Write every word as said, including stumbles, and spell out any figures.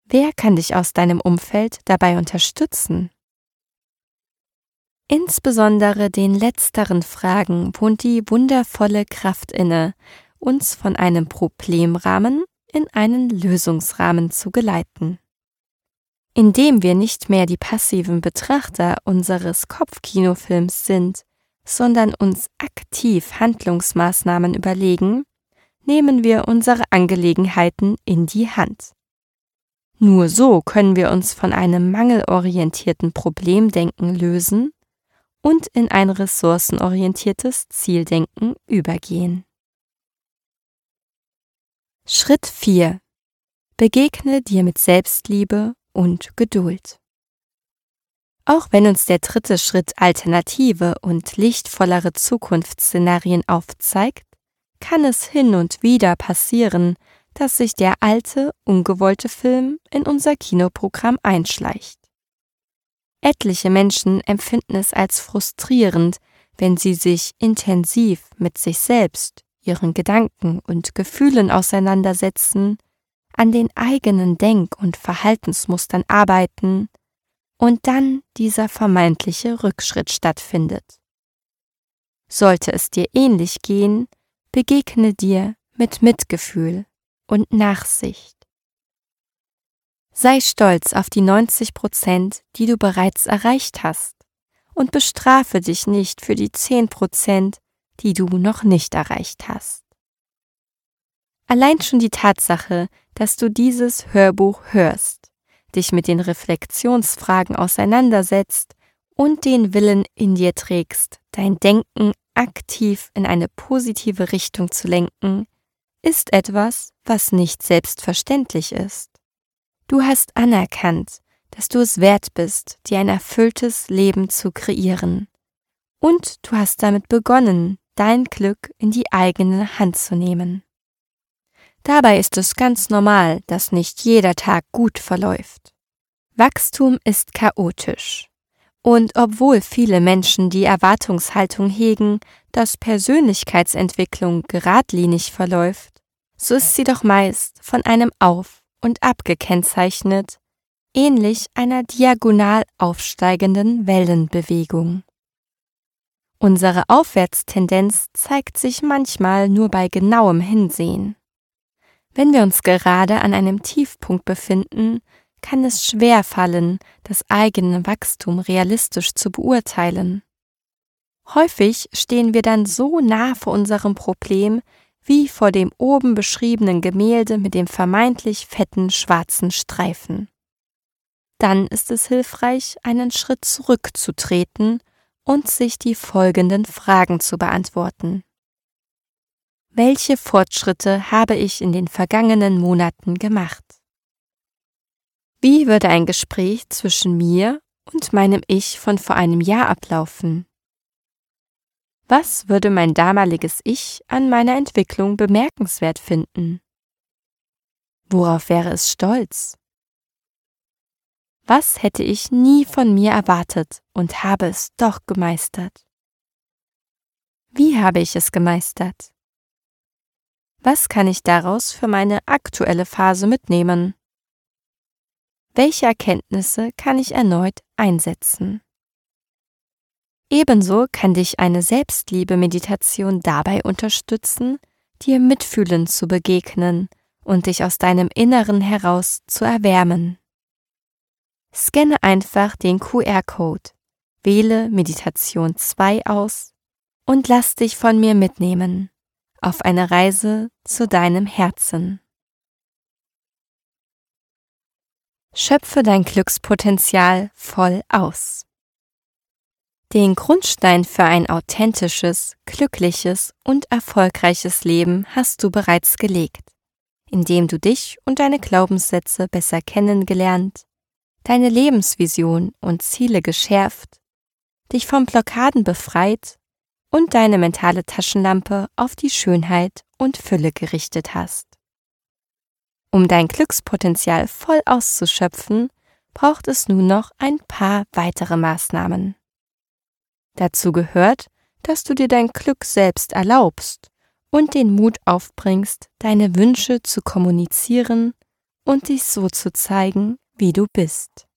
Wer kann dich aus deinem Umfeld dabei unterstützen? Insbesondere den letzteren Fragen wohnt die wundervolle Kraft inne, uns von einem Problemrahmen in einen Lösungsrahmen zu geleiten. Indem wir nicht mehr die passiven Betrachter unseres Kopfkinofilms sind, sondern uns aktiv Handlungsmaßnahmen überlegen, nehmen wir unsere Angelegenheiten in die Hand. Nur so können wir uns von einem mangelorientierten Problemdenken lösen und in ein ressourcenorientiertes Zieldenken übergehen. Schritt vier. Begegne dir mit Selbstliebe und Geduld. Auch wenn uns der dritte Schritt alternative und lichtvollere Zukunftsszenarien aufzeigt, kann es hin und wieder passieren, dass sich der alte, ungewollte Film in unser Kinoprogramm einschleicht. Etliche Menschen empfinden es als frustrierend, wenn sie sich intensiv mit sich selbst, ihren Gedanken und Gefühlen auseinandersetzen, an den eigenen Denk- und Verhaltensmustern arbeiten und dann dieser vermeintliche Rückschritt stattfindet. Sollte es dir ähnlich gehen, begegne dir mit Mitgefühl und Nachsicht. Sei stolz auf die neunzig Prozent, die du bereits erreicht hast, und bestrafe dich nicht für die zehn Prozent, die du noch nicht erreicht hast. Allein schon die Tatsache, dass du dieses Hörbuch hörst, dich mit den Reflexionsfragen auseinandersetzt und den Willen in dir trägst, dein Denken aktiv in eine positive Richtung zu lenken, ist etwas, was nicht selbstverständlich ist. Du hast anerkannt, dass du es wert bist, dir ein erfülltes Leben zu kreieren. Und du hast damit begonnen, dein Glück in die eigene Hand zu nehmen. Dabei ist es ganz normal, dass nicht jeder Tag gut verläuft. Wachstum ist chaotisch. Und obwohl viele Menschen die Erwartungshaltung hegen, dass Persönlichkeitsentwicklung geradlinig verläuft, so ist sie doch meist von einem Auf und Ab gekennzeichnet, ähnlich einer diagonal aufsteigenden Wellenbewegung. Unsere Aufwärtstendenz zeigt sich manchmal nur bei genauem Hinsehen. Wenn wir uns gerade an einem Tiefpunkt befinden, kann es schwer fallen, das eigene Wachstum realistisch zu beurteilen. Häufig stehen wir dann so nah vor unserem Problem wie vor dem oben beschriebenen Gemälde mit dem vermeintlich fetten schwarzen Streifen. Dann ist es hilfreich, einen Schritt zurückzutreten und sich die folgenden Fragen zu beantworten. Welche Fortschritte habe ich in den vergangenen Monaten gemacht? Wie würde ein Gespräch zwischen mir und meinem Ich von vor einem Jahr ablaufen? Was würde mein damaliges Ich an meiner Entwicklung bemerkenswert finden? Worauf wäre es stolz? Was hätte ich nie von mir erwartet und habe es doch gemeistert? Wie habe ich es gemeistert? Was kann ich daraus für meine aktuelle Phase mitnehmen? Welche Erkenntnisse kann ich erneut einsetzen? Ebenso kann dich eine Selbstliebe-Meditation dabei unterstützen, dir mitfühlend zu begegnen und dich aus deinem Inneren heraus zu erwärmen. Scanne einfach den Q R-Code, wähle Meditation zwei aus und lass dich von mir mitnehmen auf eine Reise zu deinem Herzen. Schöpfe dein Glückspotenzial voll aus. Den Grundstein für ein authentisches, glückliches und erfolgreiches Leben hast du bereits gelegt, indem du dich und deine Glaubenssätze besser kennengelernt, deine Lebensvision und Ziele geschärft, dich von Blockaden befreit und deine mentale Taschenlampe auf die Schönheit und Fülle gerichtet hast. Um dein Glückspotenzial voll auszuschöpfen, braucht es nun noch ein paar weitere Maßnahmen. Dazu gehört, dass du dir dein Glück selbst erlaubst und den Mut aufbringst, deine Wünsche zu kommunizieren und dich so zu zeigen, wie du bist.